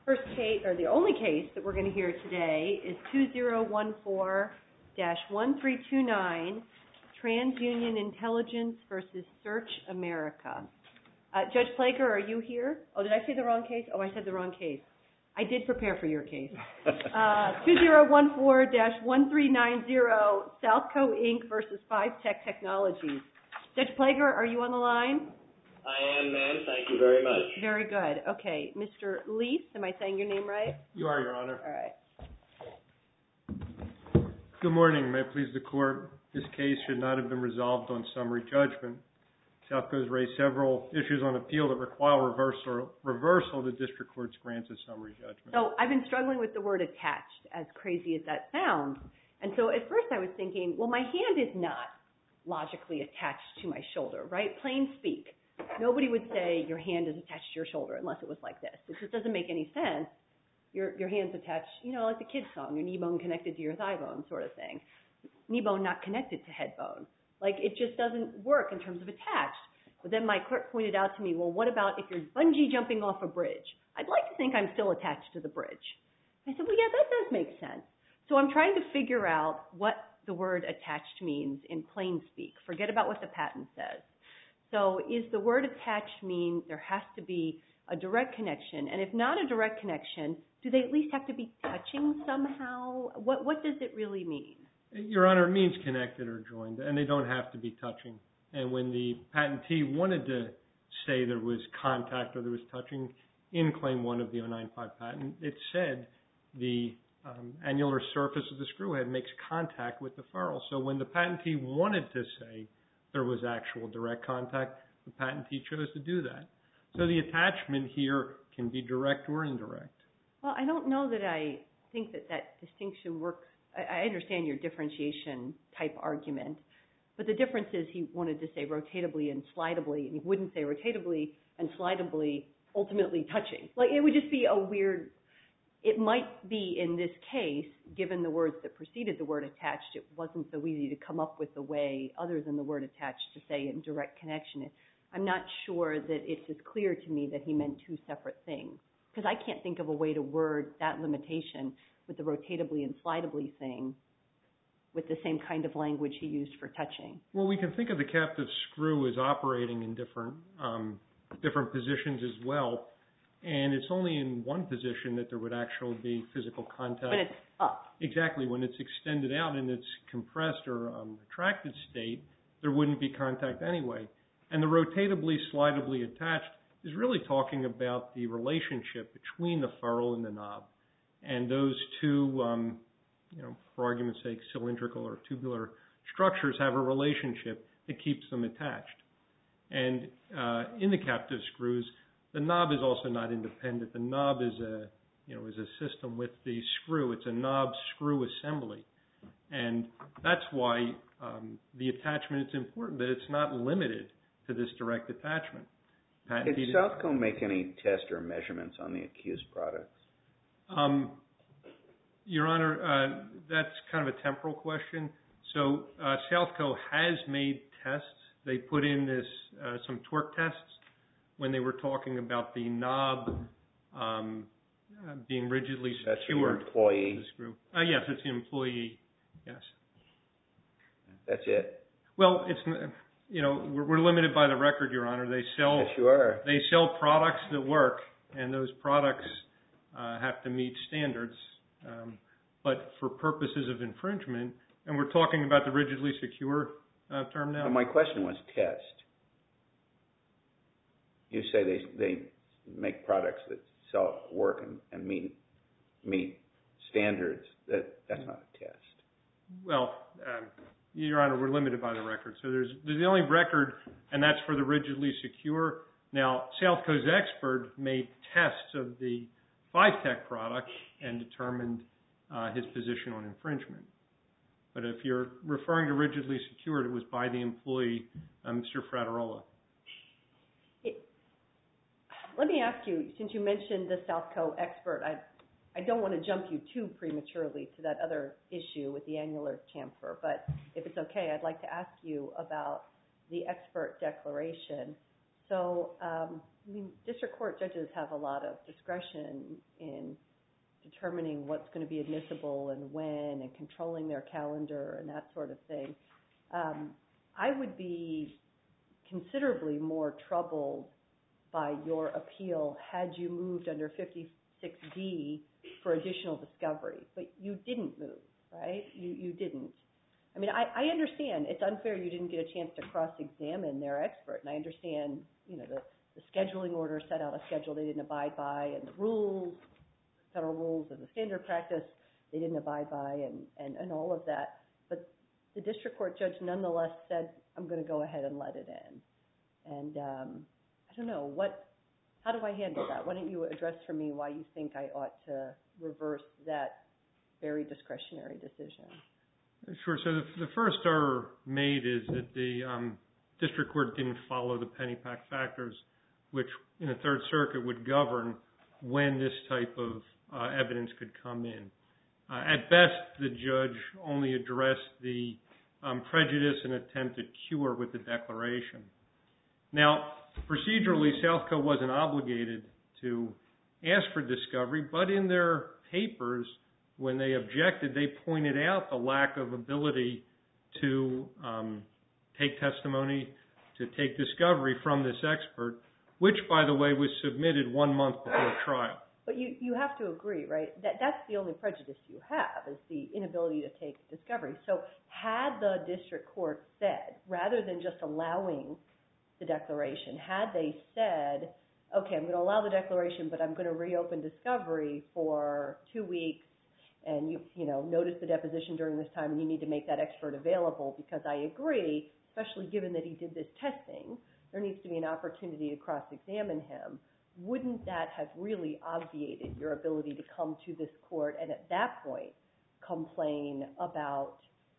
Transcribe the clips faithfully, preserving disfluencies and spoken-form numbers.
First case, or the only case that we're going to hear today is two zero one four dash one three two nine, TransUnion Intelligence versus Search America. Uh, Judge Plager, are you here? Oh, did I say the wrong case? Oh, I said the wrong case. I did prepare for your case. Uh, two zero one four dash one three nine zero, Southco Incorporated versus Five Tech Technologies. Judge Plager, are you on the line? I am, ma'am. Thank you very much. Very good. Okay. Mister Leaf, am I saying your name right? You are, Your Honor. All right. Good morning. May it please the Court. This case should not have been resolved on summary judgment. Southco's raised several issues on appeal that require reversal, reversal of the district court's grants of summary judgment. So I've been struggling with the word attached, as crazy as that sounds. And so at first I was thinking, well, my hand is not logically attached to my shoulder, right? Plain speak. Nobody would say your hand is attached to your shoulder unless it was like this. It just doesn't make any sense. Your your hand's attached, you know, like the kid's song, your knee bone connected to your thigh bone sort of thing. Knee bone not connected to head bone. Like it just doesn't work in terms of attached. But then my clerk pointed out to me, well, what about if you're bungee jumping off a bridge? I'd like to think I'm still attached to the bridge. I said, well, yeah, that does make sense. So I'm trying to figure out what the word attached means in plain speak. Forget about what the patent says. So is the word attached mean there has to be a direct connection? And if not a direct connection, do they at least have to be touching somehow? What what does it really mean? Your Honor, it means connected or joined, and they don't have to be touching. And when the patentee wanted to say there was contact or there was touching in Claim one of the oh nine five patent, it said the um, annular surface of the screw head makes contact with the ferrule. So when the patentee wanted to say there was actual direct contact, the patentee chose to do that. So the attachment here can be direct or indirect. Well, I don't know that I think that that distinction works. I, I understand your differentiation type argument, but the difference is he wanted to say rotatably and slidably, and he wouldn't say rotatably and slidably ultimately touching. Like it would just be a weird. It might be in this case, given the words that preceded the word attached, it wasn't so easy to come up with a way other than the word attached to say in direct connection. I'm not sure that it's as clear to me that he meant two separate things, because I can't think of a way to word that limitation with the rotatably and slidably thing with the same kind of language he used for touching. Well, we can think of the captive screw as operating in different um, different positions as well. And it's only in one position that there would actually be physical contact. When it's up. Exactly. When it's extended out in its compressed or um, retracted state, there wouldn't be contact anyway. And the rotatably, slidably attached is really talking about the relationship between the ferrule and the knob. And those two, um, you know, for argument's sake, cylindrical or tubular structures have a relationship that keeps them attached. And uh, in the captive screws, the knob is also not independent. The knob is a, you know, is a system with the screw. It's a knob screw assembly, and that's why um, the attachment is important. That it's not limited to this direct attachment. Did Southco make any test or measurements on the accused products? Um, Your Honor, uh, that's kind of a temporal question. So uh, Southco has made tests. They put in this uh, some torque tests when they were talking about the knob um, uh, being rigidly That's secured. That's the employee? The screw. Uh, yes, it's the employee, yes. That's it? Well, it's, you know, we're, we're limited by the record, Your Honor. They sell, yes, you are. They sell products that work, and those products uh, have to meet standards. Um, but for purposes of infringement, and we're talking about the rigidly secure uh, term now? Well, my question was test. You say they they make products that sell work and, and meet meet standards. That that's not a test. Well, um, Your Honor, we're limited by the record. So there's there's the only record, and that's for the rigidly secure. Now, Southco's expert made tests of the Five Tech product and determined uh, his position on infringement. But if you're referring to rigidly secured, it was by the employee, uh, Mister Fraterola. Let me ask you, since you mentioned the Southco expert, I I don't want to jump you too prematurely to that other issue with the annular chamfer, but if it's okay, I'd like to ask you about the expert declaration. So um, I mean, district court judges have a lot of discretion in determining what's going to be admissible and when and controlling their calendar and that sort of thing. Um, I would be considerably more troubled by your appeal had you moved under fifty-six D for additional discovery, but you didn't move, right? You you didn't. I mean, I, I understand it's unfair you didn't get a chance to cross-examine their expert, and I understand, you know, the, the scheduling order set out a schedule they didn't abide by, and the rules, federal rules as a standard practice, they didn't abide by, and, and, and all of that. But the district court judge nonetheless said, I'm going to go ahead and let it in. And um, I don't know, what. How do I handle that? Why don't you address for me why you think I ought to reverse that very discretionary decision? Sure. So the, the first error made is that the um, district court didn't follow the Pennypack factors, which in the Third Circuit would govern when this type of uh, evidence could come in. Uh, at best, the judge only addressed the um, prejudice and attempted cure with the declaration. Now, procedurally, Southco wasn't obligated to ask for discovery, but in their papers, when they objected, they pointed out the lack of ability to um, take testimony, to take discovery from this expert, which, by the way, was submitted one month before trial. But you, you have to agree, right? That that's the only prejudice you have is the inability to take discovery. So had the district court said, rather than just allowing the declaration, had they said, okay, I'm going to allow the declaration, but I'm going to reopen discovery for two weeks, and you you know notice the deposition during this time, and you need to make that expert available because I agree, especially given that he did this testing, there needs to be an opportunity to cross-examine him. Wouldn't that have really obviated your ability to come to this court and at that point complain about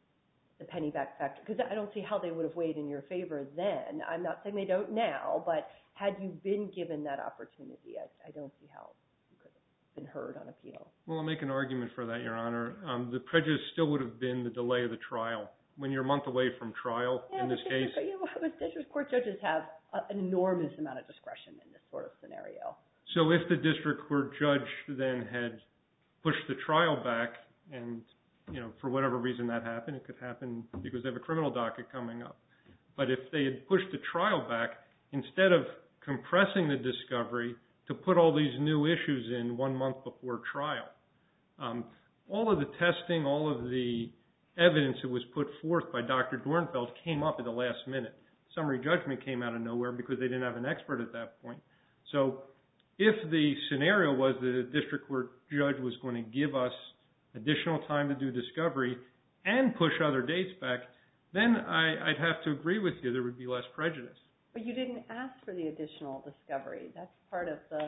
the Pennypack factor? Because I don't see how they would have weighed in your favor then. I'm not saying they don't now, but had you been given that opportunity, I, I don't see how you could have been heard on appeal. Well, I'll make an argument for that, Your Honor. Um, the prejudice still would have been the delay of the trial. When you're a month away from trial, yeah, in this case... But, you know, district court judges have a, an enormous amount of discretion in this sort of scenario. So if the district court judge then had pushed the trial back and, you know, for whatever reason that happened, it could happen because they have a criminal docket coming up. But if they had pushed the trial back, instead of compressing the discovery to put all these new issues in one month before trial, um, all of the testing, all of the evidence that was put forth by Doctor Dornfeld came up at the last minute. Summary judgment came out of nowhere because they didn't have an expert at that point. So if the scenario was that a district court judge was going to give us additional time to do discovery and push other dates back, then I, I'd have to agree with you there would be less prejudice. But you didn't ask for the additional discovery. That's part of the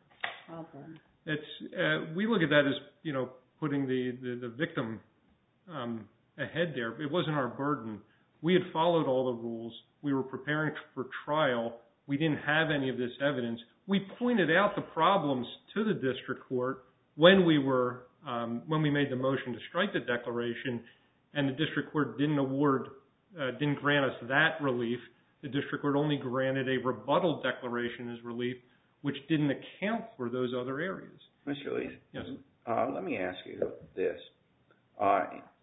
problem. It's, uh, we look at that as, you know, putting the, the, the victim um, ahead there. It wasn't our burden. We had followed all the rules. We were preparing for trial. We didn't have any of this evidence. We pointed out the problems to the district court when we were um, when we made the motion to strike the declaration, and the district court didn't award, uh, didn't grant us that relief. The district court only granted a rebuttal declaration as relief, which didn't account for those other areas. Mister Lees, yes. Uh, let me ask you this. Uh,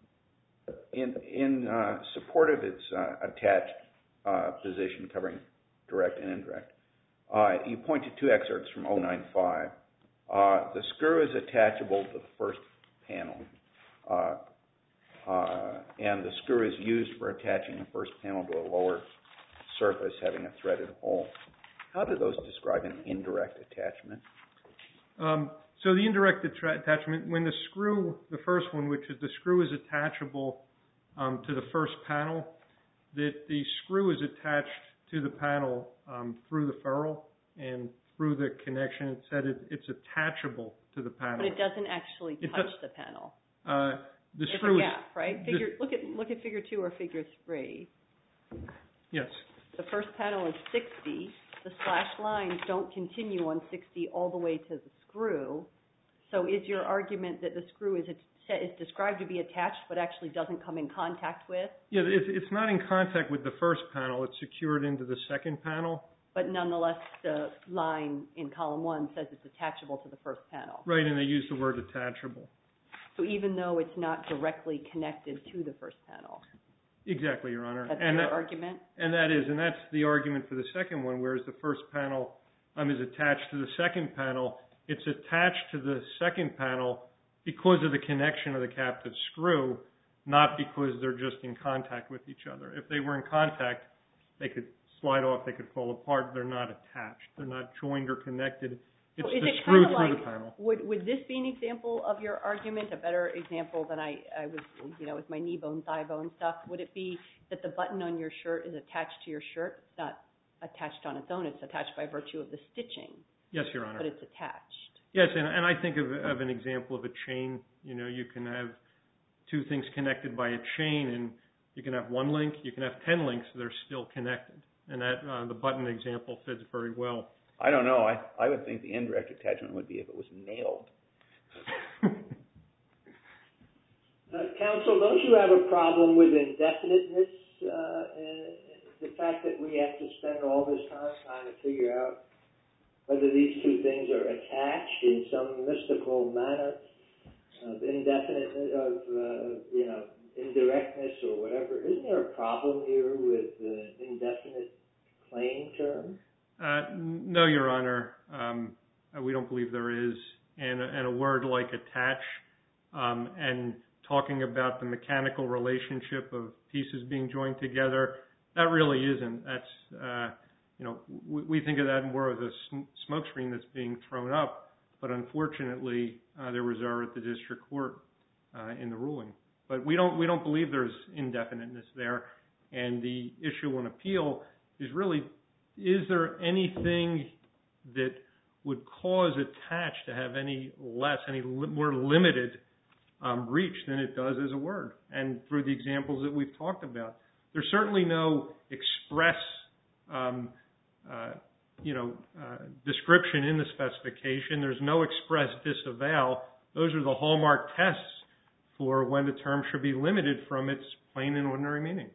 in in uh, support of its uh, attached uh, position covering direct and indirect, uh, you point to two excerpts from oh nine five. Uh, the screw is attachable to the first panel, uh, uh, and the screw is used for attaching the first panel to a lower surface having a threaded hole. How do those describe an indirect attachment? Um, so the indirect attra- attachment, when the screw, the first one, which is the screw is attachable um, to the first panel, that the screw is attached to the panel um, through the ferrule and through the connection. It said it, it's attachable to the panel. But it doesn't actually it touch does, the panel. Uh, the it's screw a gap, is, right? Figure, look at look at figure two or figure three. Yes. The first panel is sixty. The slash lines don't continue on sixty all the way to the screw. So is your argument that the screw is is described to be attached but actually doesn't come in contact with? Yeah, it's, it's not in contact with the first panel. It's secured into the second panel. But nonetheless, the line in column one says it's attachable to the first panel. Right, and they use the word attachable. So even though it's not directly connected to the first panel. Exactly, Your Honor. That's and your that, argument? And that is, and that's the argument for the second one, whereas the first panel um, is attached to the second panel. It's attached to the second panel because of the connection of the captive screw, not because they're just in contact with each other. If they were in contact, they could slide off, they could fall apart. They're not attached. They're not joined or connected. It's so is the it screw kind of through like, the panel. Would would this be an example of your argument, a better example than I, I was, you know, with my knee bone, thigh bone stuff? Would it be that the button on your shirt is attached to your shirt? It's not attached on its own. It's attached by virtue of the stitching. Yes, Your Honor. But it's attached. Yes, and, and I think of, of an example of a chain. You know, you can have two things connected by a chain, and you can have one link, you can have ten links, they're still connected. And that uh, the button example fits very well. I don't know. I, I would think the indirect attachment would be if it was nailed. Uh, counsel, don't you have a problem with indefiniteness? Uh, and the fact that we have to spend all this time trying to figure out whether these two things are attached in some mystical manner of indefinite, of, uh, you know, indirectness or whatever. Isn't there a problem here with the indefinite claim term? Uh, no, Your Honor. Um, we don't believe there is. And, and a word like attach um, and talking about the mechanical relationship of pieces being joined together, that really isn't. That's, uh, you know, we, we think of that more as a smoke screen that's being thrown up. But unfortunately, uh, there was error at the district court uh, in the ruling. But we don't we don't believe there's indefiniteness there. And the issue on appeal is really, is there anything that would cause attach to have any less, any li- more limited um, reach than it does as a word? And through the examples that we've talked about, there's certainly no express, um, uh, you know, uh, description in the specification. There's no express disavow. Those are the hallmark tests for when the term should be limited from its plain and ordinary meaning.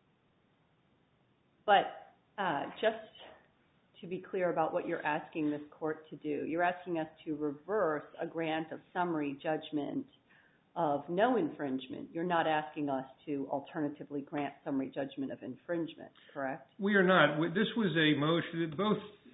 But uh, just to be clear about what you're asking this court to do, you're asking us to reverse a grant of summary judgment of no infringement. You're not asking us to alternatively grant summary judgment of infringement, correct? We are not. This was a motion, both,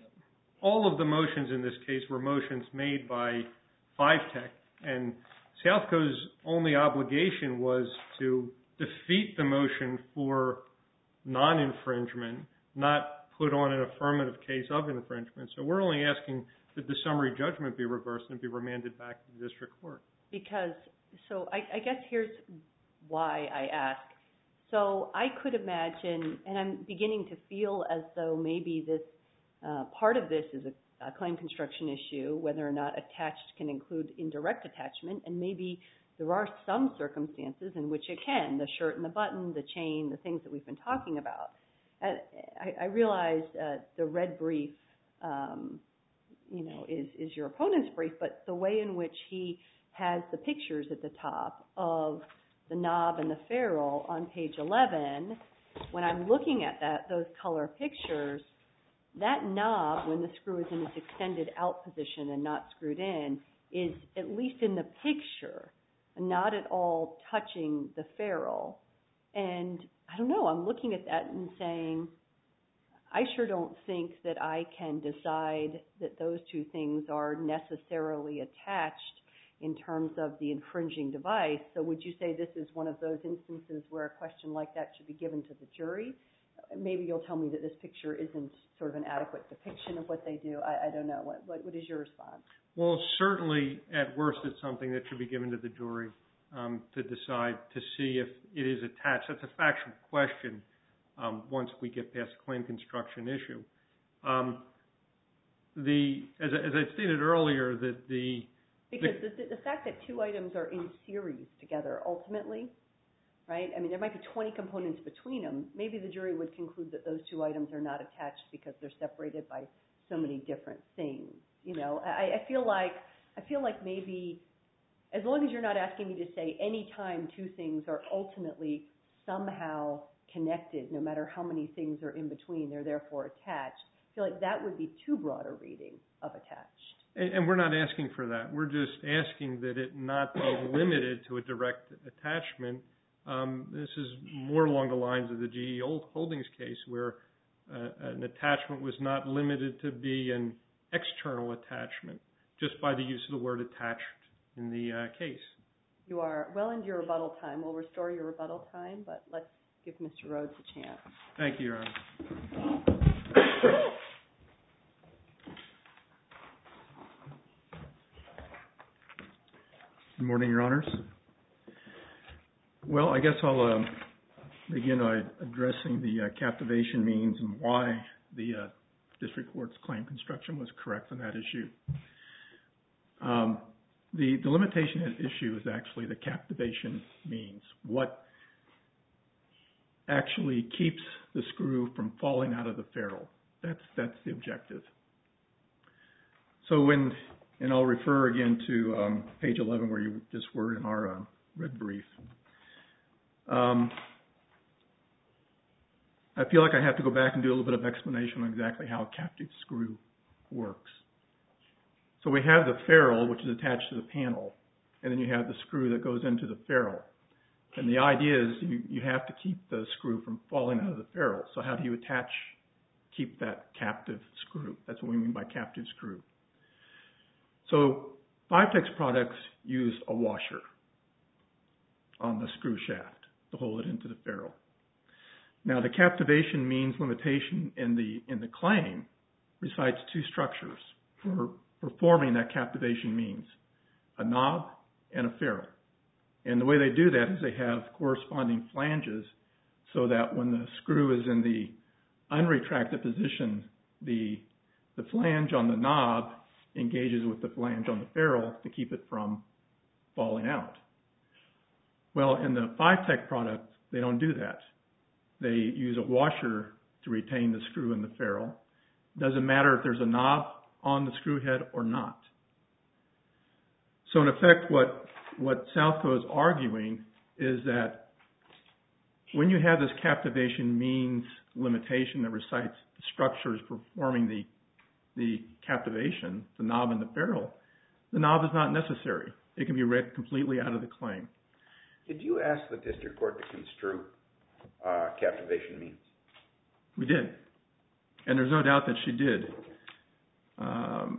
all of the motions in this case were motions made by Five Tech, and Southco's only obligation was to defeat the motion for non-infringement, not put on an affirmative case of infringement. So we're only asking that the summary judgment be reversed and be remanded back to the district court. Because, so I, I guess here's why I ask. So I could imagine, and I'm beginning to feel as though maybe this, uh, part of this is a, a claim construction issue, whether or not attached can include indirect attachment, and maybe there are some circumstances in which it can, the shirt and the button, the chain, the things that we've been talking about. And I, I realize uh, the red brief, um, you know, is, is your opponent's brief, but the way in which he has the pictures at the top of the knob and the ferrule on page eleven, when I'm looking at that, those color pictures, that knob, when the screw is in its extended out position and not screwed in, is, at least in the picture, not at all touching the ferrule. And I don't know, I'm looking at that and saying, I sure don't think that I can decide that those two things are necessarily attached in terms of the infringing device. So would you say this is one of those instances where a question like that should be given to the jury? Maybe you'll tell me that this picture isn't sort of an adequate depiction of what they do. I, I don't know. What, what, what is your response? Well, certainly, at worst, it's something that should be given to the jury um, to decide, to see if it is attached. That's a factual question um, once we get past the claim construction issue. Um, the as, as I stated earlier, that the... Because the, the, the fact that two items are in series together ultimately, right? I mean, there might be twenty components between them. Maybe the jury would conclude that those two items are not attached because they're separated by so many different things. You know, I, I feel like I feel like maybe as long as you're not asking me to say any time two things are ultimately somehow connected, no matter how many things are in between, they're therefore attached. feel like that would be too broad a reading of attached. And, and we're not asking for that. We're just asking that it not be limited to a direct attachment. Um, this is more along the lines of the G E Holdings case, where uh, an attachment was not limited to be an external attachment just by the use of the word attached in the uh, case. You are well into your rebuttal time. We'll restore your rebuttal time, but let's give Mister Rhodes a chance. Thank you, Your Honor. Good morning, Your Honors. Well, I guess I'll uh, begin by addressing the uh, captivation means and why the uh, district court's claim construction was correct on that issue. Um, the, the limitation at issue is actually the captivation means. What actually keeps the screw from falling out of the ferrule. That's, that's the objective. So when, and I'll refer again to um, page eleven where you just were in our uh, red brief. Um, I feel like I have to go back and do a little bit of explanation on exactly how a captive screw works. So we have the ferrule, which is attached to the panel, and then you have the screw that goes into the ferrule. And the idea is you, you have to keep the screw from falling out of the ferrule. So how do you attach, keep that captive screw? That's what we mean by captive screw. So Five-Tex products use a washer on the screw shaft to hold it into the ferrule. Now the captivation means limitation in the, in the claim recites two structures for performing that captivation means, a knob and a ferrule. And the way they do that is they have corresponding flanges so that when the screw is in the unretracted position, the, the flange on the knob engages with the flange on the ferrule to keep it from falling out. Well, in the Five-Tex product, they don't do that. They use a washer to retain the screw in the ferrule. It doesn't matter if there's a knob on the screw head or not. So in effect, what, what Southco is arguing is that when you have this captivation means limitation that recites the structures for performing the, the captivation, the knob and the ferrule, the knob is not necessary. It can be read completely out of the claim. Did you ask the district court to construe uh, captivation means? We did. And there's no doubt that she did. Um,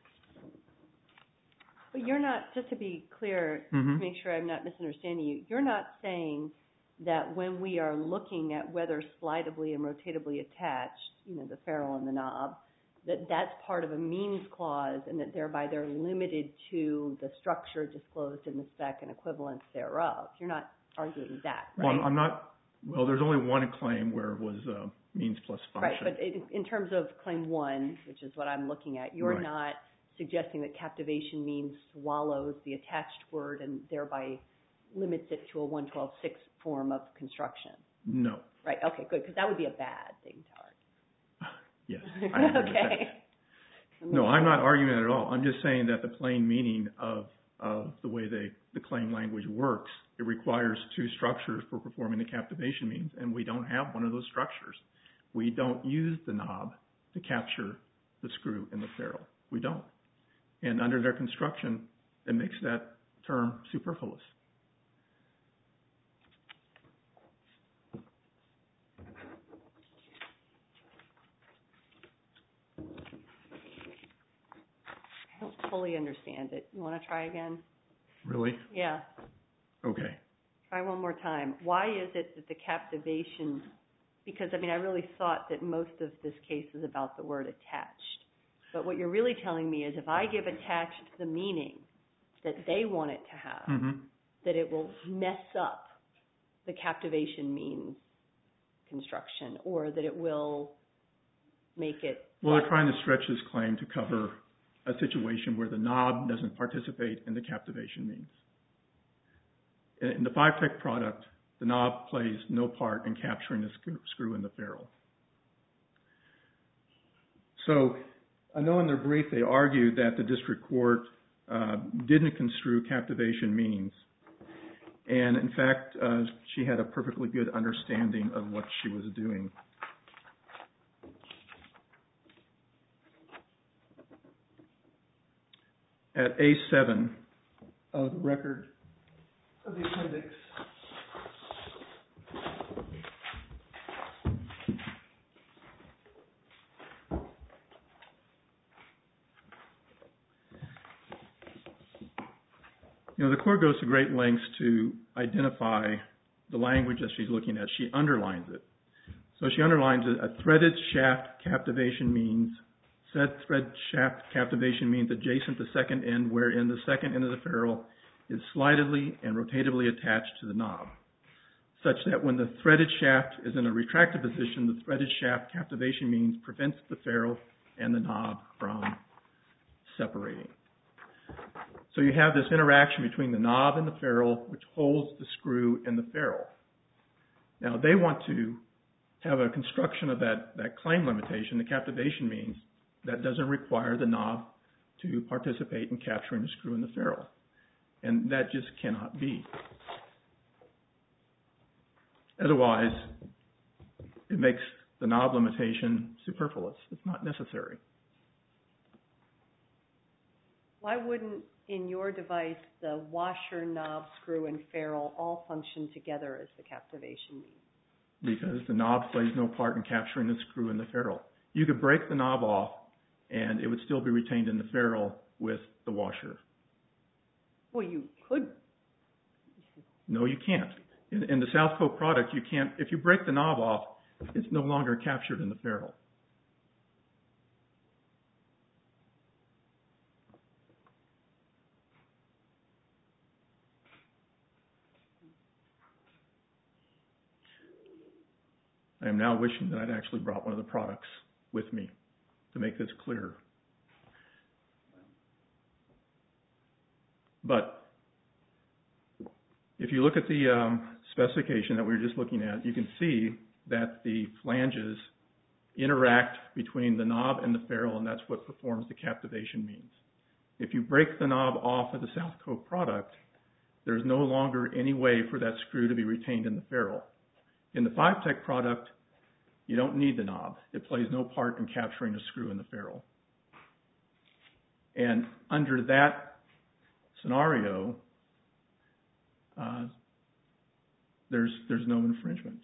But you're not, just to be clear, mm-hmm. to make sure I'm not misunderstanding you, you're not saying that when we are looking at whether slidably and rotatably attached, you know, the ferrule and the knob, that that's part of a means clause and that thereby they're limited to the structure disclosed in the spec and equivalence thereof. You're not arguing that, right? Well, I'm not, well, there's only one claim where it was uh, means plus function. Right, but in, in terms of claim one, which is what I'm looking at, you're right. not suggesting that captivation means swallows the attached word and thereby limits it to a one twelve six form of construction. No. Right, okay, good, because that would be a bad thing to argue. Yes. I agree Okay. with that. No, I'm not arguing that at all. I'm just saying that the plain meaning of, of the way they, the claim language works, it requires two structures for performing the captivation means, and we don't have one of those structures. We don't use the knob to capture the screw in the ferrule. We don't. And under their construction, it makes that term superfluous. I don't fully understand it. You want to try again? Really? Yeah. Okay. Try one more time. Why is it that the captivation, because, I mean, I really thought that most of this case is about the word attached. But what you're really telling me is if I give attached the meaning that they want it to have, Mm-hmm. that it will mess up the captivation means construction, or that it will make it... Well, they're trying to stretch this claim to cover a situation where the knob doesn't participate in the captivation means. In, in the Five-Tex product, the knob plays no part in capturing the screw, screw in the ferrule. So I know in their brief they argued that the district court uh, didn't construe captivation means. And in fact, uh, she had a perfectly good understanding of what she was doing. at A seven of the record of the appendix. You know, the court goes to great lengths to identify the language that she's looking at. She underlines it. So she underlines it. A threaded shaft captivation means, said thread shaft captivation means adjacent to second end, wherein the second end of the ferrule is slidedly and rotatively attached to the knob, such that when the threaded shaft is in a retracted position, the threaded shaft captivation means prevents the ferrule and the knob from separating. So you have this interaction between the knob and the ferrule, which holds the screw in the ferrule. Now, they want to have a construction of that, that claim limitation, the captivation means, that doesn't require the knob to participate in capturing the screw in the ferrule. And that just cannot be. Otherwise, it makes the knob limitation superfluous. It's not necessary. Why wouldn't, in your device, the washer, knob, screw, and ferrule all function together as the captivation means? Because the knob plays no part in capturing the screw in the ferrule. You could break the knob off, and it would still be retained in the ferrule with the washer. Well, you could. No, you can't. In, in the Southcote product, you can't. If you break the knob off, it's no longer captured in the ferrule. I am now wishing that I'd actually brought one of the products with me to make this clearer. But if you look at the um, specification that we were just looking at, you can see that the flanges interact between the knob and the ferrule, and that's what performs the captivation means. If you break the knob off of the Southcote product, there's no longer any way for that screw to be retained in the ferrule. In the Five-Tech product, you don't need the knob. It plays no part in capturing a screw in the ferrule. And under that scenario, uh, there's there's no infringement.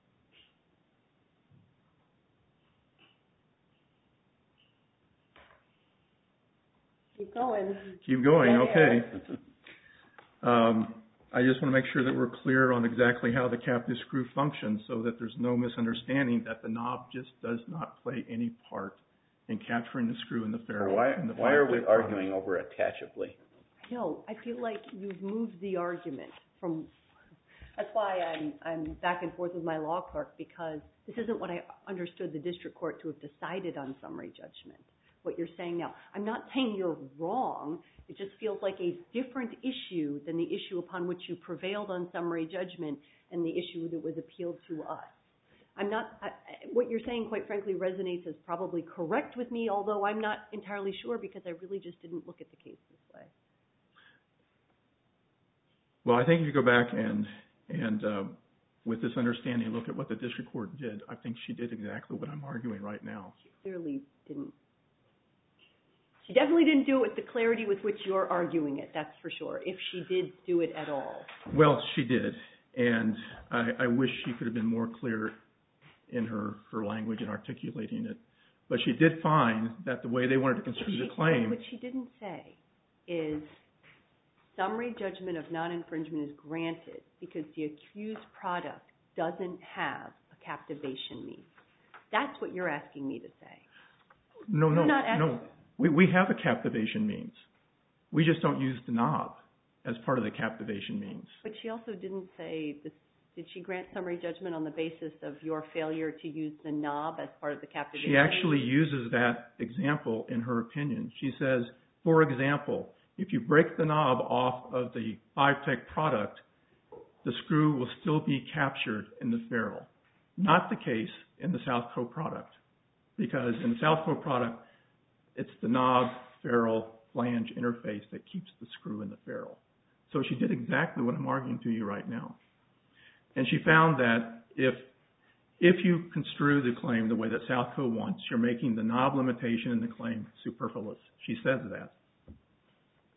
Keep going. Keep going, Yeah, okay. yeah. Um, I just want to make sure that we're clear on exactly how the captive screw functions so that there's no misunderstanding that the knob just does not play any part in capturing the screw in the ferrule. Why, in the why are we Five-Tech arguing product. over attachably? No, I feel like you've moved the argument from. That's why I'm I'm back and forth with my law clerk, because this isn't what I understood the district court to have decided on summary judgment. What you're saying now, I'm not saying you're wrong. It just feels like a different issue than the issue upon which you prevailed on summary judgment and the issue that was appealed to us. I'm not. I, what you're saying, quite frankly, resonates as probably correct with me, although I'm not entirely sure because I really just didn't look at the case this way. Well, I think if you go back and and uh, with this understanding, look at what the district court did. I think she did exactly what I'm arguing right now. She clearly didn't. She definitely didn't do it with the clarity with which you're arguing it, that's for sure, if she did do it at all. Well, she did, and I, I wish she could have been more clear in her, her language and articulating it. But she did find that the way they wanted to construe she, the claim... What she didn't say is summary judgment of non-infringement is granted because the accused product doesn't have a captivation means. That's what you're asking me to say. No, no, You're not asking no. We, we have a captivation means. We just don't use the knob as part of the captivation means. But she also didn't say, this, did she grant summary judgment on the basis of your failure to use the knob as part of the captivation She actually means? uses that example in her opinion. She says, for example, if you break the knob off of the Five-Tech product, the screw will still be captured in the ferrule. Not the case in the Southcote product, because in the Southcote product, it's the knob, ferrule, flange interface that keeps the screw in the ferrule. So she did exactly what I'm arguing to you right now. And she found that if if you construe the claim the way that Southcote wants, you're making the knob limitation in the claim superfluous. She says that.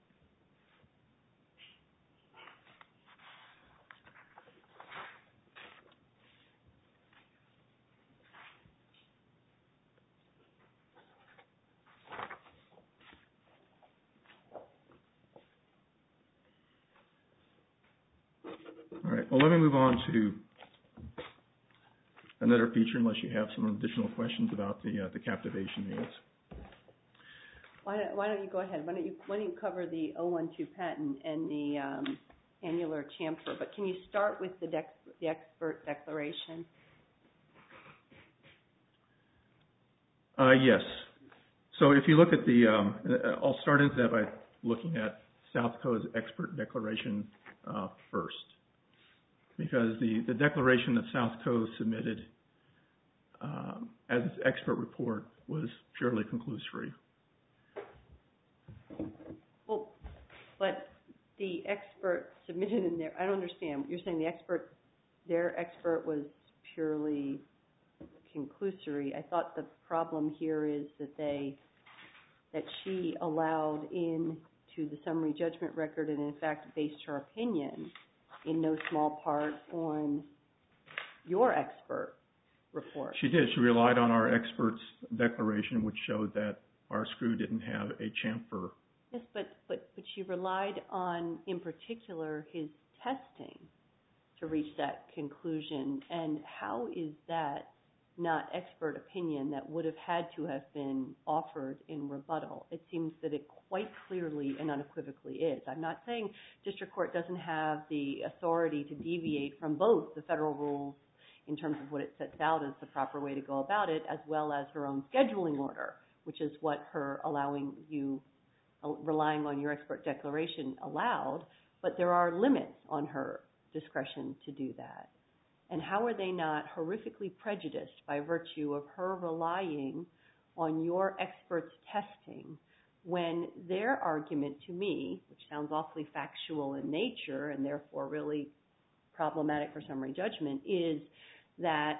Well, let me move on to another feature, unless you have some additional questions about the uh, the captivation means. Why don't, why don't you go ahead? Why don't you why don't you cover the oh one two patent and the um, annular chamfer? But can you start with the, dex, the expert declaration? Uh, yes. So if you look at the, um, I'll start into that by looking at South Co's expert declaration uh, first, because the, the declaration that South Co submitted um, as its expert report was purely conclusory. Well, but the expert submitted in there, I don't understand. You're saying the expert, their expert was purely conclusory. I thought the problem here is that they, that she allowed in to the summary judgment record and in fact based her opinion in no small part on your expert report. She did. She relied on our expert's declaration, which showed that our screw didn't have a chamfer. Yes, but, but, but she relied on, in particular, his testing to reach that conclusion. And how is that not expert opinion that would have had to have been offered in rebuttal? It seems that it quite clearly and unequivocally is. I'm not saying district court doesn't have the authority to deviate from both the federal rules in terms of what it sets out as the proper way to go about it, as well as her own scheduling order, which is what her allowing you, relying on your expert declaration allowed, but there are limits on her discretion to do that. And how are they not horrifically prejudiced by virtue of her relying on your expert's testing when their argument to me, which sounds awfully factual in nature and therefore really problematic for summary judgment, is that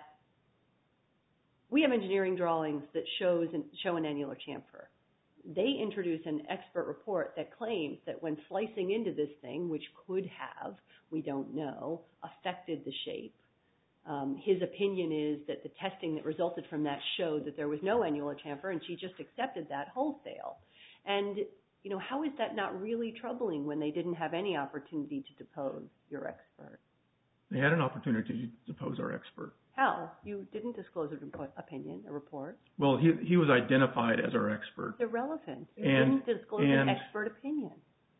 we have engineering drawings that shows an, show an annular chamfer. They introduce an expert report that claims that when slicing into this thing, which could have, we don't know, affected the shape, Um, his opinion is that the testing that resulted from that showed that there was no annular chamfer, and she just accepted that wholesale. And, you know, how is that not really troubling when they didn't have any opportunity to depose your expert? They had an opportunity to depose our expert. How? You didn't disclose an opinion, a report. Well, he he was identified as our expert. It's irrelevant. You and, didn't disclose and, an expert opinion.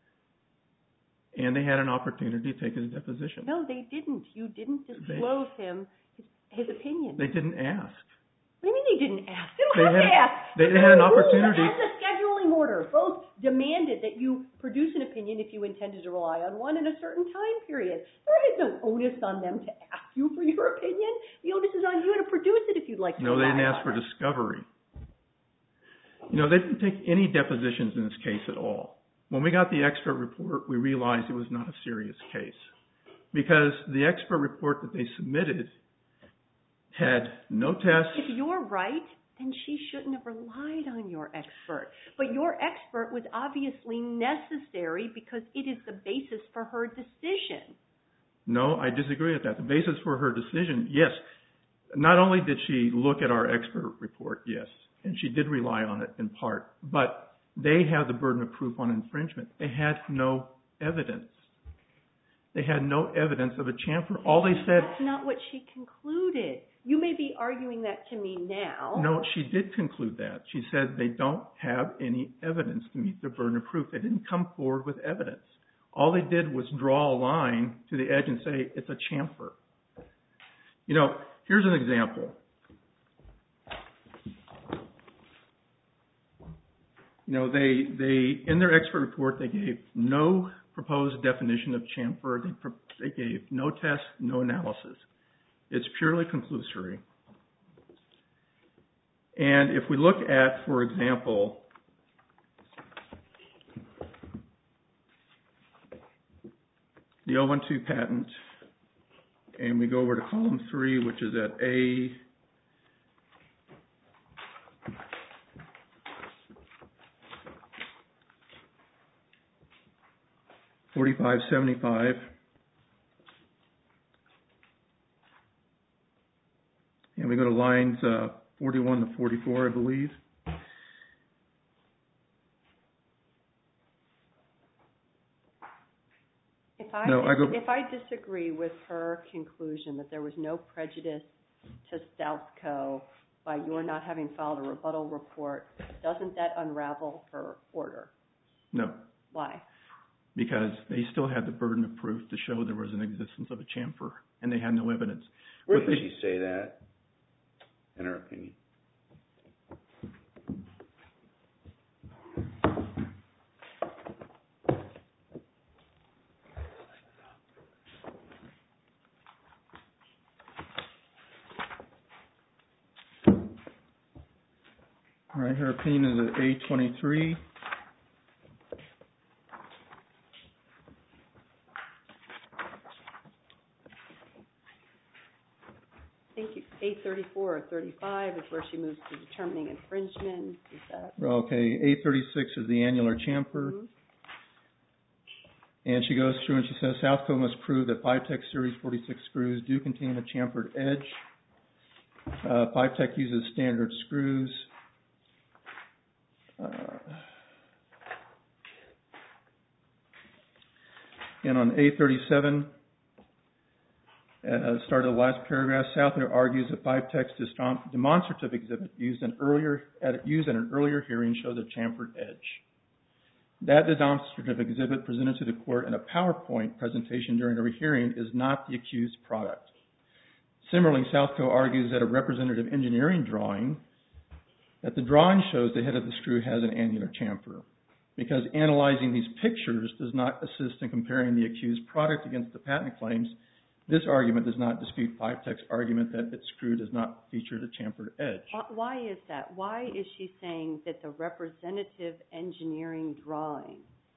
And they had an opportunity to take his deposition. No, they didn't. You didn't disclose they, him his, his opinion. They didn't ask. What do you mean they didn't ask? They don't they have had, to ask. They, they had an opportunity. And the scheduling order both demanded that you produce an opinion if you intended to rely on one in a certain time period. There is no onus on them to ask you for your opinion. The onus is on you to produce it if you'd like to No, they rely didn't ask on for it. discovery. You know, they didn't take any depositions in this case at all. When we got the expert report, we realized it was not a serious case because the expert report that they submitted had no tests. If you're right, then she shouldn't have relied on your expert. But your expert was obviously necessary because it is the basis for her decision. No, I disagree with that. The basis for her decision, yes. Not only did she look at our expert report, yes, and she did rely on it in part, but they have the burden of proof on infringement. They had no evidence. They had no evidence of a chamfer. All they said... That's not what she concluded. You may be arguing that to me now. No, she did conclude that. She said they don't have any evidence to meet the burden of proof. They didn't come forward with evidence. All they did was draw a line to the edge and say, it's a chamfer. You know, here's an example. You know, they, they in their expert report, they gave no proposed definition of chamfer. They, pro- they gave no test, no analysis. It's purely conclusory. And if we look at, for example, the oh one two patent, and we go over to column three, which is at A forty-five seventy-five. And we go to lines uh, forty-one to forty-four, I believe. It's I No, I dis- go- if I disagree with her conclusion that there was no prejudice to Southco by your not having filed a rebuttal report, doesn't that unravel her order? No. Why? Because they still had the burden of proof to show there was an existence of a chamfer, and they had no evidence. Where What did they- she say that, in her opinion? All right, her opinion is at A twenty-three. I think you, A thirty-four or thirty-five is where she moves to determining infringement. Is that? Okay, A thirty-six is the annular chamfer. Mm-hmm. And she goes through and she says, Southco must prove that Fivetech Series forty-six screws do contain a chamfered edge. Uh, Fivetech uses standard screws. Uh, and on A thirty-seven, uh, start of the last paragraph, Southco argues that Fivetech's demonstrative exhibit used, an earlier, at, used in an earlier hearing shows a chamfered edge. That demonstrative exhibit presented to the court in a PowerPoint presentation during a hearing is not the accused product. Similarly, Southco argues that a representative engineering drawing, that the drawing shows the head of the screw has an annular chamfer. Because analyzing these pictures does not assist in comparing the accused product against the patent claims, this argument does not dispute Fivetech's argument that its screw does not feature the chamfered edge. Why is that? Why is she saying that the representative engineering drawing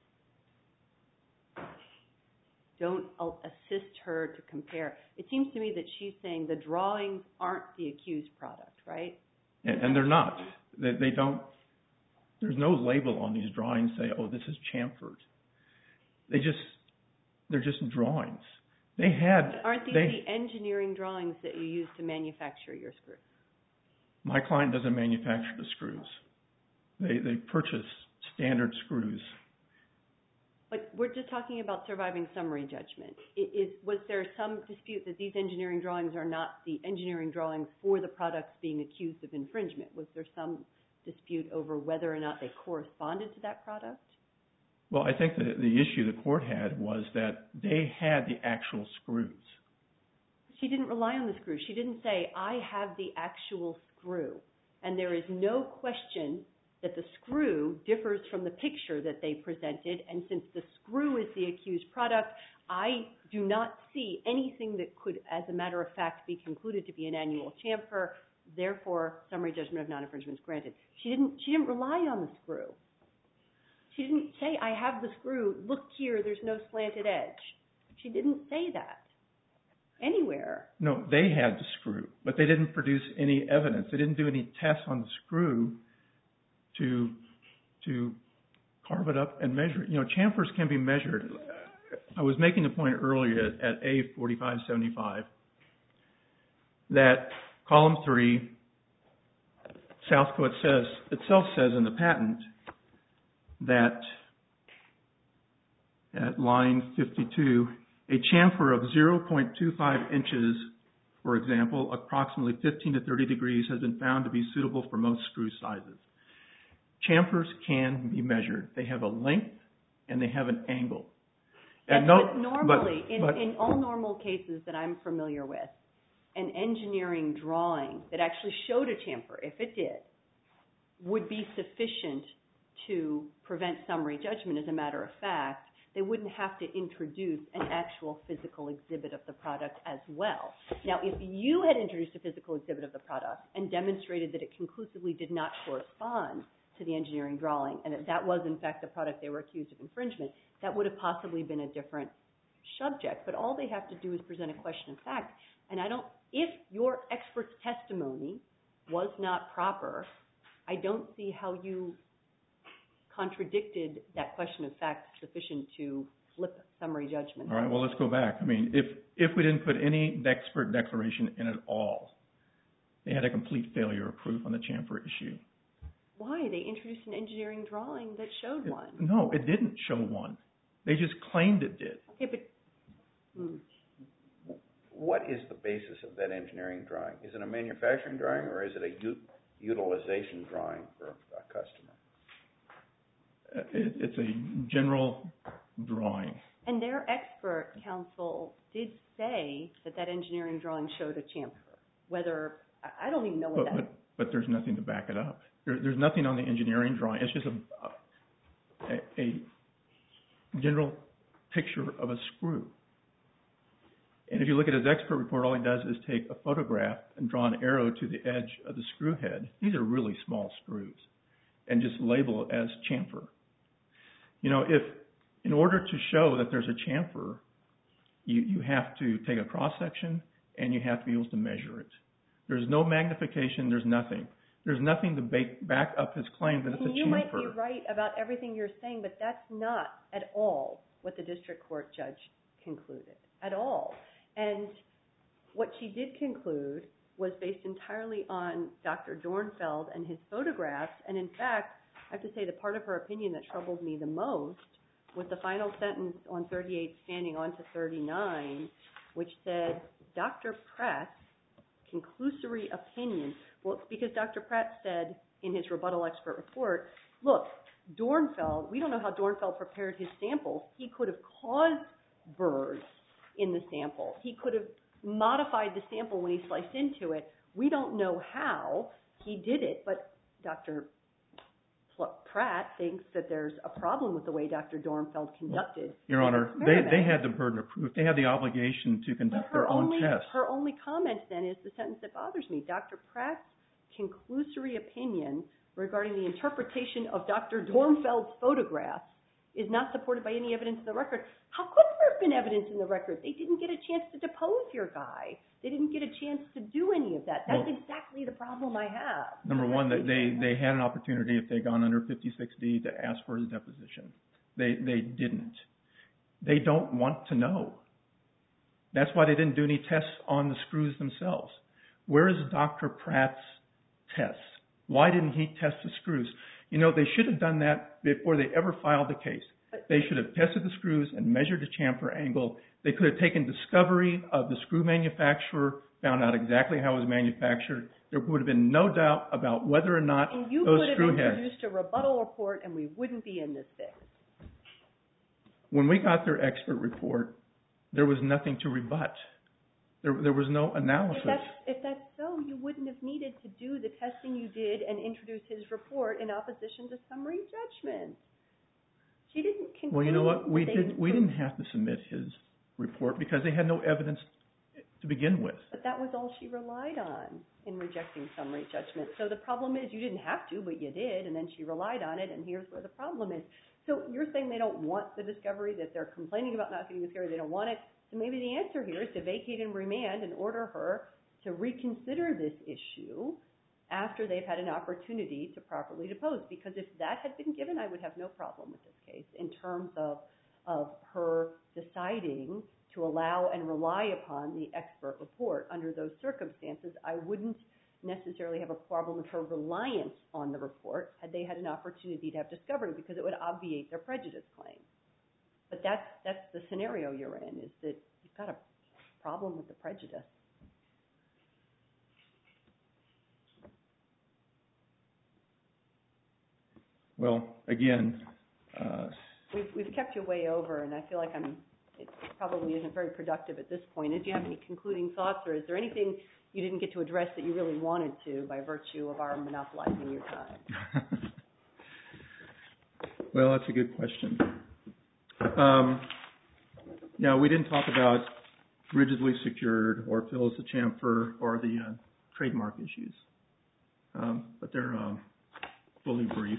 don't assist her to compare? It seems to me that she's saying the drawings aren't the accused product, right? And, and they're not. They, they don't. There's no label on these drawings say, "Oh, this is chamfered." They just, they're just drawings. They had. Aren't these they, the engineering drawings that you use to manufacture your screws? My client doesn't manufacture the screws. They they purchase standard screws. But we're just talking about surviving summary judgment. It is, was there some dispute that these engineering drawings are not the engineering drawings for the products being accused of infringement? Was there some dispute over whether or not they corresponded to that product? Well, I think the, the issue the court had was that they had the actual screws. She didn't rely on the screw. She didn't say, I have the actual screw. And there is no question that the screw differs from the picture that they presented. And since the screw is the accused product, I do not see anything that could, as a matter of fact, be concluded to be an annual chamfer. Therefore, summary judgment of non-infringement is granted. She didn't, she didn't rely on the screw. She didn't say, I have the screw, look here, there's no slanted edge. She didn't say that anywhere. No, they had the screw, but they didn't produce any evidence. They didn't do any tests on the screw to, to carve it up and measure it. You know, chamfers can be measured. I was making the point earlier at, at A forty-five seventy-five that column three, Southco it says, itself says in the patent that at line fifty-two, a chamfer of zero point two five inches, for example, approximately fifteen to thirty degrees, has been found to be suitable for most screw sizes. Chamfers can be measured. They have a length and they have an angle. Yes, and no, but normally, but, in, but, in all normal cases that I'm familiar with, an engineering drawing that actually showed a chamfer, if it did, would be sufficient to prevent summary judgment. As a matter of fact, they wouldn't have to introduce an actual physical exhibit of the product as well. Now, if you had introduced a physical exhibit of the product and demonstrated that it conclusively did not correspond to the engineering drawing and that that was, in fact, the product they were accused of infringement, that would have possibly been a different subject. But all they have to do is present a question of fact. And I don't, if your expert's testimony was not proper, I don't see how you contradicted that question of fact sufficient to flip summary judgment. All right, well, let's go back. I mean, if, if we didn't put any expert declaration in at all, they had a complete failure of proof on the chamfer issue. Why? They introduced an engineering drawing that showed It, one. no, it didn't show one. They just claimed it did. Okay, but Hmm. What is the basis of that engineering drawing? Is it a manufacturing drawing or is it a u- utilization drawing for a customer? It, it's a general drawing. And their expert counsel did say that that engineering drawing showed a chamfer. Whether, I don't even know what But, that... but, but there's nothing to back it up. There, there's nothing on the engineering drawing. It's just a, a, a general picture of a screw. And if you look at his expert report, all he does is take a photograph and draw an arrow to the edge of the screw head. These are really small screws. And just label it as chamfer. You know, if in order to show that there's a chamfer, you, you have to take a cross-section and you have to be able to measure it. There's no magnification. There's nothing. There's nothing to bake, back up his claim that it's a chamfer. You might be right about everything you're saying, but that's not at all what the district court judge concluded. At all. And what she did conclude was based entirely on Doctor Dornfeld and his photographs. And in fact, I have to say the part of her opinion that troubled me the most was the final sentence on thirty-eight standing on to thirty-nine, which said, Doctor Pratt's conclusory opinion. Well, it's because Doctor Pratt said in his rebuttal expert report, look, Dornfeld, we don't know how Dornfeld prepared his samples. He could have caused burrs in the sample. He could have modified the sample when he sliced into it. We don't know how he did it, but Doctor Pratt thinks that there's a problem with the way Doctor Dornfeld conducted Your Honor, they, they had the burden of proof. They had the obligation to conduct their own only, tests. Her only comment then is the sentence that bothers me. Doctor Pratt's conclusory opinion regarding the interpretation of Doctor Dornfeld's photographs is not supported by any evidence in the record. How could there have been evidence in the record? They didn't get a chance to depose your guy. They didn't get a chance to do any of that. That's well, exactly the problem I have. Number one, that they, they had an opportunity if they'd gone under fifty-six D to ask for his deposition. They, they didn't. They don't want to know. That's why they didn't do any tests on the screws themselves. Where is Doctor Pratt's tests? Why didn't he test the screws? You know, they should have done that before they ever filed the case. They should have tested the screws and measured the chamfer angle. They could have taken discovery of the screw manufacturer, found out exactly how it was manufactured. There would have been no doubt about whether or not and you those could screw have heads. introduced a rebuttal report and we wouldn't be in this fix. When we got their expert report, there was nothing to rebut. There, there was no analysis. If that's, if that's so, you wouldn't have needed to do the testing you did and introduce his report in opposition to summary judgment. She didn't conclude. Well, you know what? We did. Didn't, we didn't have to submit his report because they had no evidence to begin with. But that was all she relied on in rejecting summary judgment. So the problem is you didn't have to, but you did, and then she relied on it, and here's where the problem is. So you're saying they don't want the discovery, that they're complaining about not getting the discovery, they don't want it. So maybe the answer here is to vacate and remand and order her to reconsider this issue after they've had an opportunity to properly depose. Because if that had been given, I would have no problem with this case in terms of, of her deciding to allow and rely upon the expert report. Under those circumstances, I wouldn't necessarily have a problem with her reliance on the report had they had an opportunity to have discovery, because it would obviate their prejudice claim. But that's, that's the scenario you're in, is that you've got a problem with the prejudice. Well, again, uh, we've, we've kept you way over, and I feel like I'm, it probably isn't very productive at this point. Do you have any concluding thoughts, or is there anything you didn't get to address that you really wanted to by virtue of our monopolizing your time? Well, that's a good question. Um, yeah, we didn't talk about rigidly secured or Phyllis the chamfer or the uh, trademark issues, um, but they're um, fully briefed.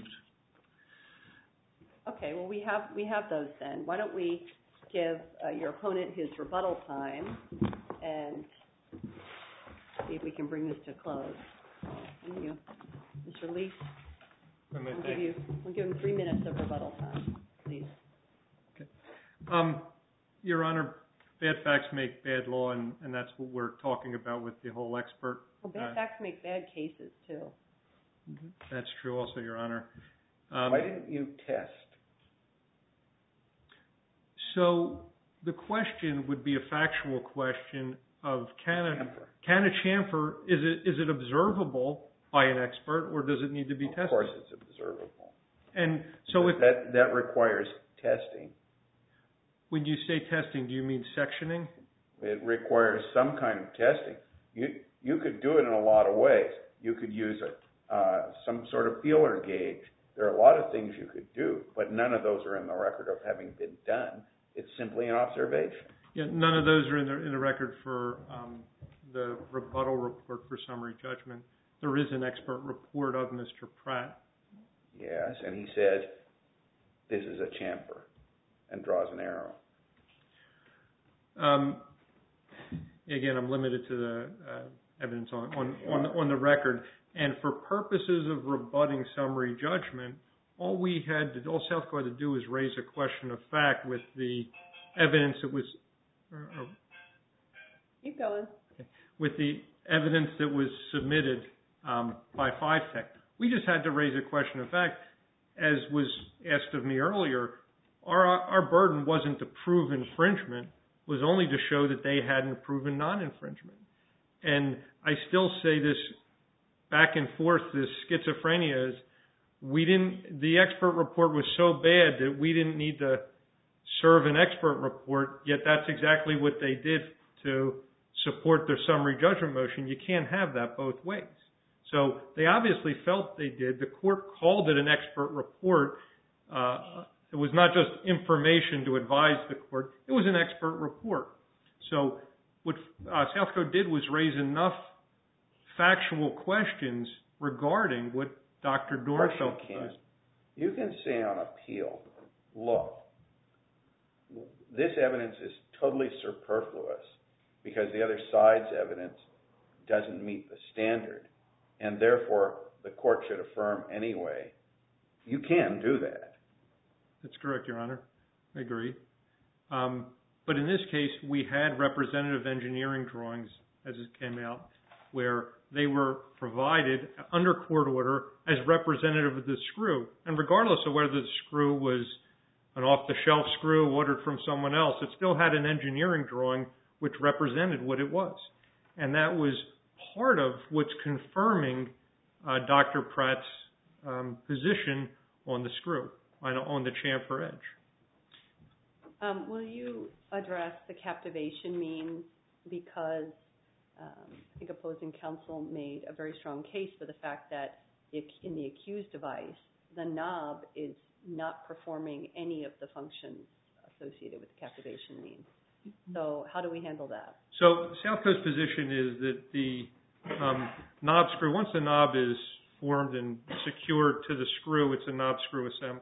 Okay, well, we have we have those then. Why don't we give uh, your opponent his rebuttal time and see if we can bring this to a close. Thank you. Mister Lease, we'll give, you, we'll give him three minutes of rebuttal time, please. Okay. Um, Your Honor, bad facts make bad law, and, and that's what we're talking about with the whole expert. Well, bad uh, facts make bad cases, too. That's true also, Your Honor. Um, Why didn't you test? So the question would be a factual question of can a, Chamfer. can a chamfer, is it is it observable by an expert, or does it need to be tested? Of course it's observable. And so if, that, that requires testing. when you say testing, do you mean sectioning? It requires some kind of testing. You you could do it in a lot of ways. You could use a, uh, some sort of feeler gauge. There are a lot of things you could do, but none of those are in the record of having been done. It's simply an observation. Yeah, none of those are in the, in the record for um, the rebuttal report for summary judgment. There is an expert report of Mister Pratt. Yes, and he says this is a chamfer and draws an arrow. Um, again, I'm limited to the uh, evidence on, on, on, on the record. And for purposes of rebutting summary judgment, all we had to, all South Dakota had to do was raise a question of fact with the evidence that was, uh, Keep going. with the evidence that was submitted um, by Five Tech. We just had to raise a question of fact. As was asked of me earlier, our, our burden wasn't to prove infringement, it was only to show that they hadn't proven non-infringement. And I still say this back and forth, this schizophrenia is, we didn't, the expert report was so bad that we didn't need to serve an expert report, yet that's exactly what they did to support their summary judgment motion. You can't have that both ways. So they obviously felt they did. The court called it an expert report. Uh, it was not just information to advise the court. It was an expert report. So what uh, South Dakota did was raise enough factual questions regarding what Doctor Dornfeld can. You can say on appeal, look, this evidence is totally superfluous because the other side's evidence doesn't meet the standard, and therefore the court should affirm anyway. You can do that. That's correct, Your Honor. I agree. Um, but in this case, we had representative engineering drawings, as it came out, where they were provided under court order as representative of the screw. And regardless of whether the screw was an off-the-shelf screw ordered from someone else, it still had an engineering drawing which represented what it was. And that was part of what's confirming uh, Doctor Pratt's um, position on the screw, on, on the chamfer edge. Um, will you address the captivation means? Because um, I think opposing counsel made a very strong case for the fact that in the accused device, the knob is not performing any of the functions associated with the captivation means. So how do we handle that? So South Coast's position is that the um, knob screw, once the knob is formed and secured to the screw, it's a knob screw assembly.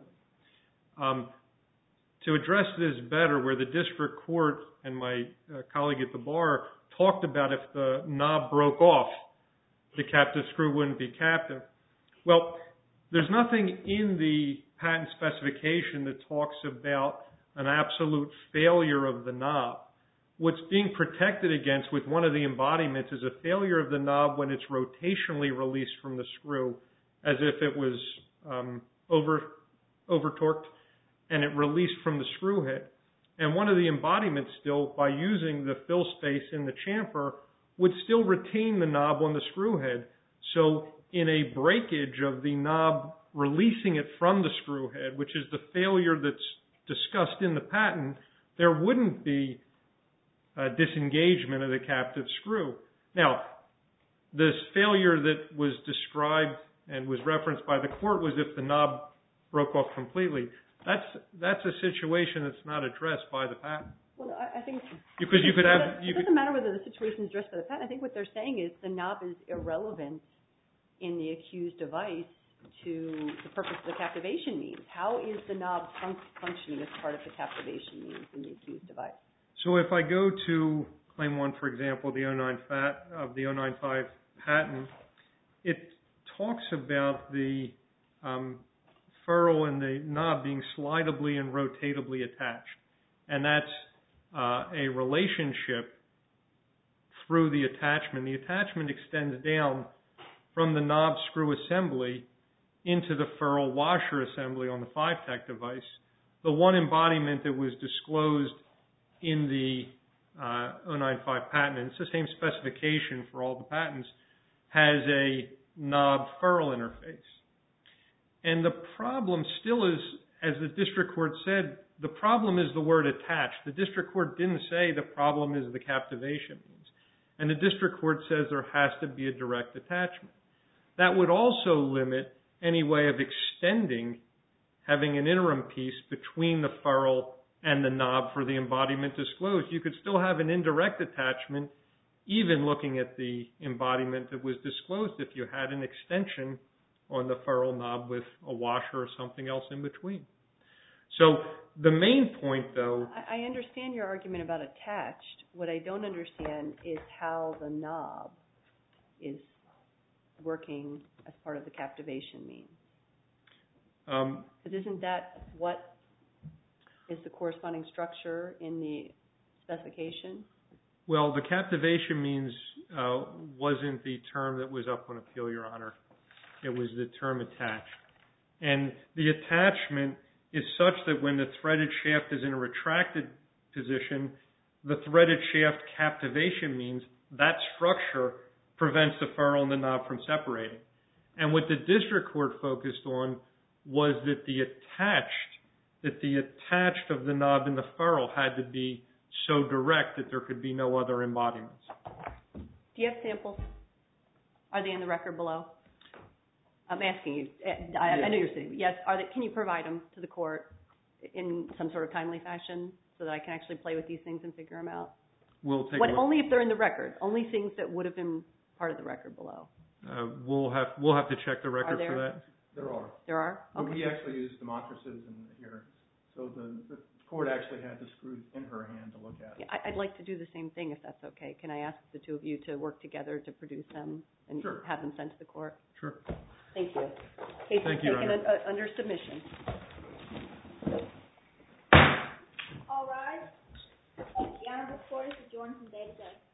Um, to address this better, where the district court and my uh, colleague at the bar talked about if the knob broke off, the captive screw wouldn't be captive. Well, there's nothing in the patent specification that talks about an absolute failure of the knob. What's being protected against with one of the embodiments is a failure of the knob when it's rotationally released from the screw, as if it was um, over over torqued and it released from the screw head. And one of the embodiments still, by using the fill space in the chamfer, would still retain the knob on the screw head. So in a breakage of the knob releasing it from the screw head, which is the failure that's discussed in the patent, there wouldn't be a disengagement of the captive screw. Now, this failure that was described and was referenced by the court was if the knob broke off completely. That's that's a situation that's not addressed by the patent. Well, I, I think because you could have. You it doesn't could, matter whether the situation is addressed by the patent. I think what they're saying is the knob is irrelevant in the accused device to the purpose of the captivation means. How is the knob fun- functioning as part of the captivation means in the accused device? So if I go to Claim one, for example, the oh nine fat of the oh nine five patent, it talks about the um, ferrule and the knob being slidably and rotatably attached. And that's uh, a relationship through the attachment. The attachment extends down from the knob screw assembly into the ferrule washer assembly on the five tech device. The one embodiment that was disclosed in the uh, oh nine five patent, and it's the same specification for all the patents, has a knob ferrule interface. And the problem still is, as the district court said, the problem is the word attached. The district court didn't say the problem is the captivation means. And the district court says there has to be a direct attachment. That would also limit any way of extending having an interim piece between the ferrule and the knob for the embodiment disclosed. You could still have an indirect attachment even looking at the embodiment that was disclosed if you had an extension on the ferrule knob with a washer or something else in between. So the main point, though... I understand your argument about attached. What I don't understand is how the knob is working as part of the captivation means. Um, because isn't that what is the corresponding structure in the specification? Well, the captivation means uh, wasn't the term that was up on appeal, Your Honor. It was the term attached. And the attachment is such that when the threaded shaft is in a retracted position, the threaded shaft captivation means that structure prevents the ferrule and the knob from separating. And what the district court focused on was that the attached, that the attached of the knob and the ferrule had to be so direct that there could be no other embodiments. Do you have samples? Are they in the record below? I'm asking you. I, I know you're sitting. Yes. Are they? Can you provide them to the court in some sort of timely fashion so that I can actually play with these things and figure them out? We'll take what, a look. Only if they're in the record. Only things that would have been part of the record below. Uh, we'll have we'll have to check the record for that. There are. There are? Okay. We actually used demonstrances in the hearings. So the, the court actually had the screws in her hand to look at. Yeah, I'd like to do the same thing if that's okay. Can I ask the two of you to work together to produce them and sure. have them sent to the court? Sure. Thank you. Case Thank is you, taken Your Honor. un- under submission. All rise. The honorable court is adjourned from day to day.